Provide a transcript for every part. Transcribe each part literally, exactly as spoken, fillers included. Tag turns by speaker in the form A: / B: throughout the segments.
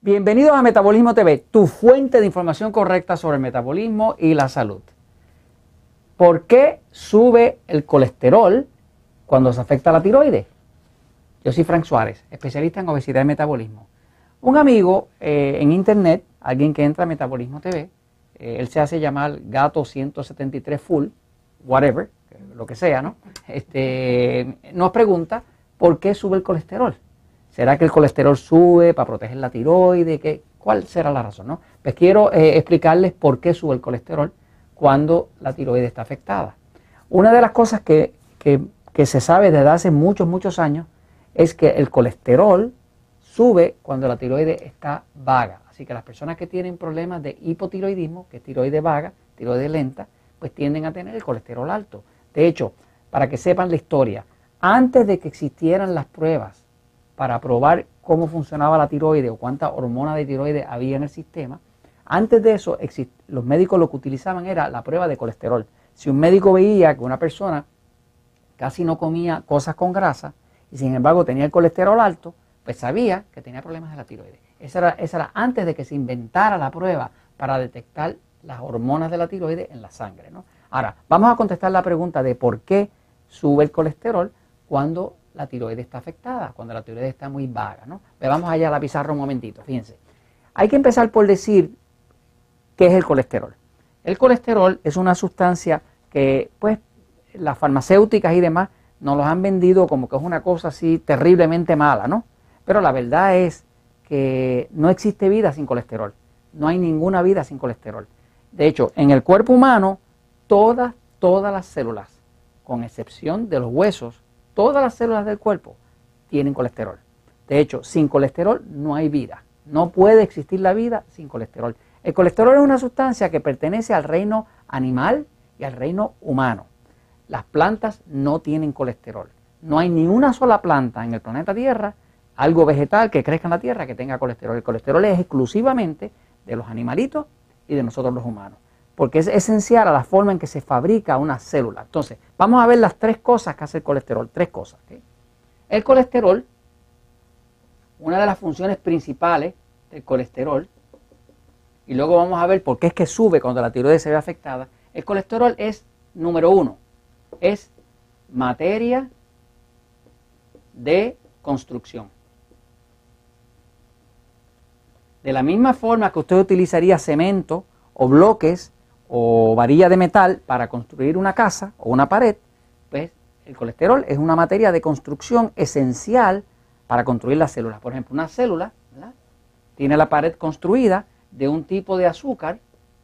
A: Bienvenidos a Metabolismo T V, tu fuente de información correcta sobre el metabolismo y la salud. ¿Por qué sube el colesterol cuando se afecta la tiroides? Yo soy Frank Suárez, especialista en obesidad y metabolismo. Un amigo eh, en internet, alguien que entra a Metabolismo T V, eh, él se hace llamar Gato ciento setenta y tres Full, whatever, lo que sea, ¿no? Este, nos pregunta por qué sube el colesterol. ¿Será que el colesterol sube para proteger la tiroides? ¿Qué? ¿Cuál será la razón, no? Pues quiero eh, explicarles por qué sube el colesterol cuando la tiroides está afectada. Una de las cosas que, que, que se sabe desde hace muchos, muchos años es que el colesterol sube cuando la tiroides está vaga. Así que las personas que tienen problemas de hipotiroidismo, que es tiroides vaga, tiroides lenta, pues tienden a tener el colesterol alto. De hecho, para que sepan la historia, antes de que existieran las pruebas para probar cómo funcionaba la tiroides o cuánta hormona de tiroides había en el sistema, antes de eso los médicos lo que utilizaban era la prueba de colesterol. Si un médico veía que una persona casi no comía cosas con grasa y sin embargo tenía el colesterol alto, pues sabía que tenía problemas de la tiroides. Esa era, esa era antes de que se inventara la prueba para detectar las hormonas de la tiroides en la sangre, ¿no? Ahora, vamos a contestar la pregunta de por qué sube el colesterol cuando la tiroides está afectada, cuando la tiroides está muy vaga, ¿no? Pero vamos allá a la pizarra un momentito, fíjense. Hay que empezar por decir qué es el colesterol. El colesterol es una sustancia que, pues, las farmacéuticas y demás nos los han vendido como que es una cosa así terriblemente mala, ¿no? Pero la verdad es que no existe vida sin colesterol. No hay ninguna vida sin colesterol. De hecho, en el cuerpo humano, todas, todas las células, con excepción de los huesos, todas las células del cuerpo tienen colesterol. De hecho, sin colesterol no hay vida. No puede existir la vida sin colesterol. El colesterol es una sustancia que pertenece al reino animal y al reino humano. Las plantas no tienen colesterol. No hay ni una sola planta en el planeta Tierra, algo vegetal que crezca en la Tierra, que tenga colesterol. El colesterol es exclusivamente de los animalitos y de nosotros los humanos, porque es esencial a la forma en que se fabrica una célula. Entonces, vamos a ver las tres cosas que hace el colesterol. Tres cosas. ¿Okay? El colesterol, una de las funciones principales del colesterol, y luego vamos a ver por qué es que sube cuando la tiroides se ve afectada. El colesterol es, número uno, es materia de construcción. De la misma forma que usted utilizaría cemento o bloques o varilla de metal para construir una casa o una pared, pues el colesterol es una materia de construcción esencial para construir las células. Por ejemplo, una célula, ¿verdad?, tiene la pared construida de un tipo de azúcar,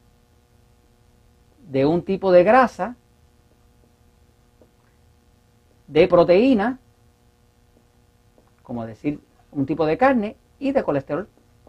A: de un tipo de grasa, de proteína, como decir un tipo de carne, y de colesterol.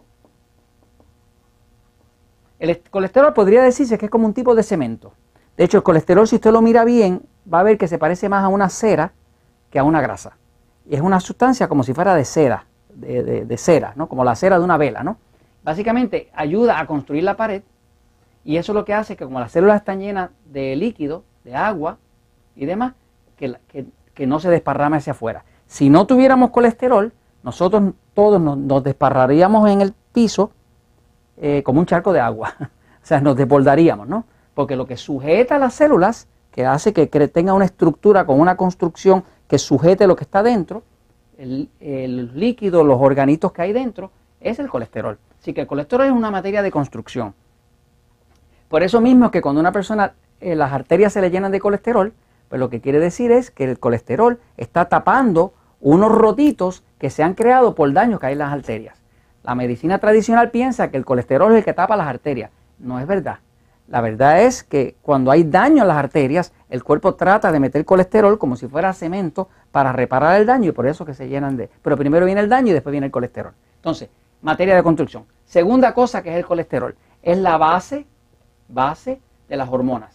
A: El colesterol podría decirse que es como un tipo de cemento. De hecho, el colesterol, si usted lo mira bien, va a ver que se parece más a una cera que a una grasa. Y es una sustancia como si fuera de cera, de, de, de cera, ¿no? Como la cera de una vela, ¿no? Básicamente ayuda a construir la pared, y eso lo que hace es que como las células están llenas de líquido, de agua y demás, que, que, que no se desparrame hacia afuera. Si no tuviéramos colesterol, nosotros todos nos, nos desparraríamos en el piso Eh, como un charco de agua, o sea, nos desbordaríamos, ¿no? Porque lo que sujeta a las células, que hace que tenga una estructura con una construcción que sujete lo que está dentro, el, el líquido, los organitos que hay dentro, es el colesterol. Así que el colesterol es una materia de construcción. Por eso mismo es que cuando una persona, eh, las arterias se le llenan de colesterol, pues lo que quiere decir es que el colesterol está tapando unos rotitos que se han creado por daños que hay en las arterias. La medicina tradicional piensa que el colesterol es el que tapa las arterias. No es verdad. La verdad es que cuando hay daño en las arterias, el cuerpo trata de meter colesterol como si fuera cemento para reparar el daño, y por eso que se llenan de... Pero primero viene el daño y después viene el colesterol. Entonces, materia de construcción. Segunda cosa que es el colesterol. Es la base, base de las hormonas.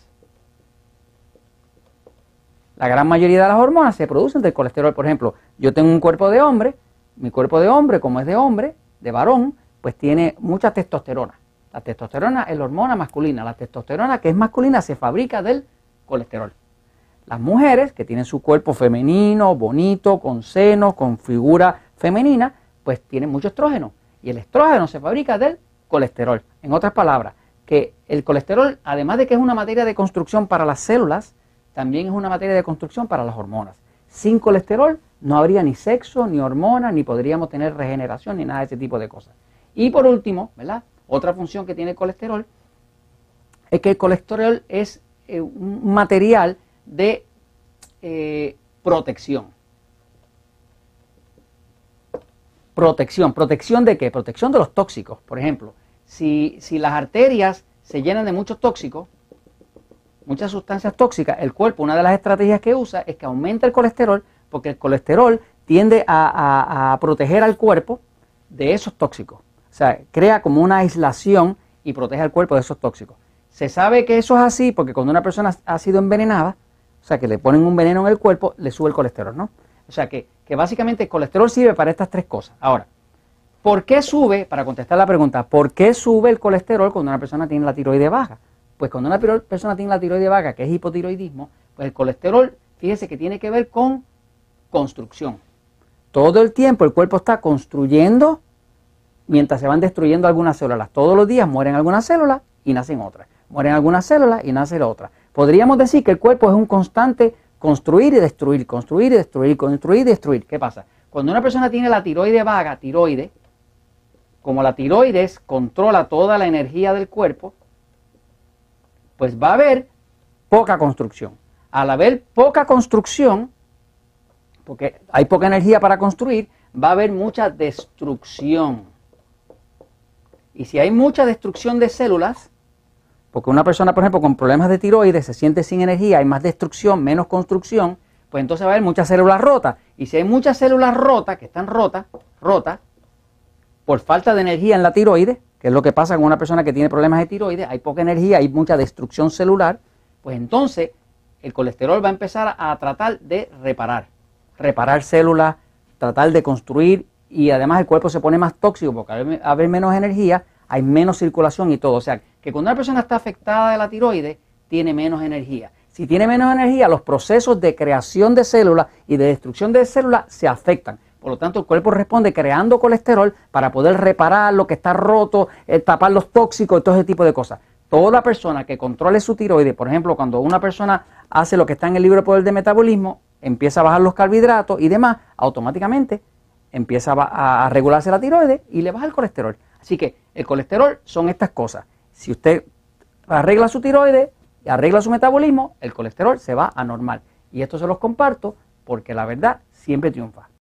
A: La gran mayoría de las hormonas se producen del colesterol. Por ejemplo, yo tengo un cuerpo de hombre, mi cuerpo de hombre, como es de hombre, de varón, pues tiene mucha testosterona. La testosterona es la hormona masculina. La testosterona, que es masculina, se fabrica del colesterol. Las mujeres que tienen su cuerpo femenino, bonito, con senos, con figura femenina, pues tienen mucho estrógeno. Y el estrógeno se fabrica del colesterol. En otras palabras, que el colesterol, además de que es una materia de construcción para las células, también es una materia de construcción para las hormonas. Sin colesterol no habría ni sexo, ni hormonas, ni podríamos tener regeneración, ni nada de ese tipo de cosas. Y por último, ¿verdad? Otra función que tiene el colesterol es que el colesterol es eh, un material de eh, protección. Protección. ¿Protección de qué? Protección de los tóxicos. Por ejemplo, si, si las arterias se llenan de muchos tóxicos, muchas sustancias tóxicas, el cuerpo, una de las estrategias que usa es que aumenta el colesterol, porque el colesterol tiende a, a, a proteger al cuerpo de esos tóxicos. O sea, crea como una aislación y protege al cuerpo de esos tóxicos. Se sabe que eso es así porque cuando una persona ha sido envenenada, o sea, que le ponen un veneno en el cuerpo, le sube el colesterol, ¿no? O sea, que, que básicamente el colesterol sirve para estas tres cosas. Ahora, ¿por qué sube? Para contestar la pregunta, ¿por qué sube el colesterol cuando una persona tiene la tiroides baja? Pues cuando una persona tiene la tiroides baja, que es hipotiroidismo, pues el colesterol, fíjese que tiene que ver con construcción. Todo el tiempo el cuerpo está construyendo mientras se van destruyendo algunas células. Todos los días mueren algunas células y nacen otras. Mueren algunas células y nacen otras. Podríamos decir que el cuerpo es un constante construir y destruir, construir y destruir, construir y destruir. ¿Qué pasa? Cuando una persona tiene la tiroides vaga, tiroides, como la tiroides controla toda la energía del cuerpo, pues va a haber poca construcción. Al haber poca construcción, porque hay poca energía para construir, va a haber mucha destrucción. Y si hay mucha destrucción de células, porque una persona, por ejemplo, con problemas de tiroides se siente sin energía, hay más destrucción, menos construcción, pues entonces va a haber muchas células rotas. Y si hay muchas células rotas, que están rotas, rotas, por falta de energía en la tiroides, que es lo que pasa con una persona que tiene problemas de tiroides, hay poca energía, hay mucha destrucción celular, pues entonces el colesterol va a empezar a tratar de reparar, reparar células, tratar de construir, y además el cuerpo se pone más tóxico porque al haber menos energía, hay menos circulación y todo. O sea, que cuando una persona está afectada de la tiroides, tiene menos energía. Si tiene menos energía, los procesos de creación de células y de destrucción de células se afectan. Por lo tanto, el cuerpo responde creando colesterol para poder reparar lo que está roto, eh, tapar los tóxicos y todo ese tipo de cosas. Toda persona que controle su tiroides, por ejemplo, cuando una persona hace lo que está en el libro Poder de Metabolismo, empieza a bajar los carbohidratos y demás, automáticamente empieza a, a regularse la tiroides y le baja el colesterol. Así que el colesterol son estas cosas. Si usted arregla su tiroides y arregla su metabolismo, el colesterol se va a normal. Y esto se los comparto porque la verdad siempre triunfa.